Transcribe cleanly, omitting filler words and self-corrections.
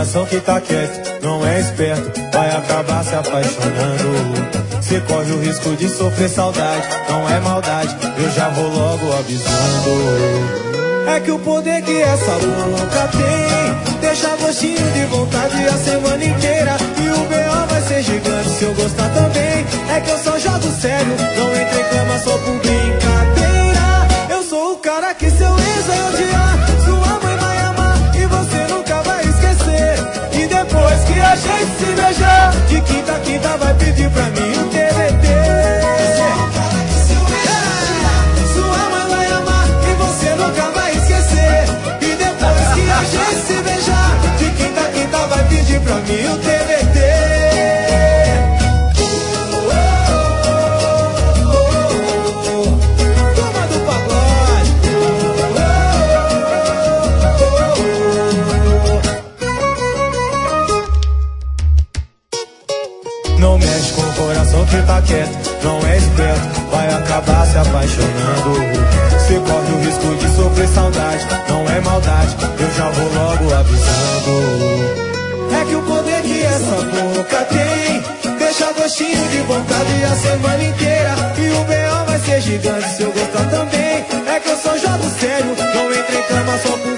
coração que tá quieto, não é esperto, vai acabar se apaixonando. Cê corre o risco de sofrer saudade, não é maldade, eu já vou logo avisando. É que o poder que essa boca tem deixa gostinho de vontade a semana inteira. E o B.O. vai ser gigante se eu gostar também. É que eu só jogo sério, não entro em cama só por brincadeira. Eu sou o cara que seu ex vai odiar, sua mãe vai amar e você nunca vai esquecer. E depois que a gente se beijar, de quinta a quinta vai pedir pra mim o TBT. Sua mãe vai amar e você nunca vai esquecer. E depois que a gente se beijar, de quinta a quinta vai pedir pra mim o TBT. Turma do pagode. Não mexe com o coração que tá quieto, não é esperto, vai acabar se apaixonando. Cê corre o risco de sofrer saudade, não é maldade, eu já vou logo avisando. É que o poder que essa boca tem deixa gostinho de vontade a semana inteira. E o B.O. vai ser gigante se eu gostar também. É que eu só jogo sério, não entro em cama só por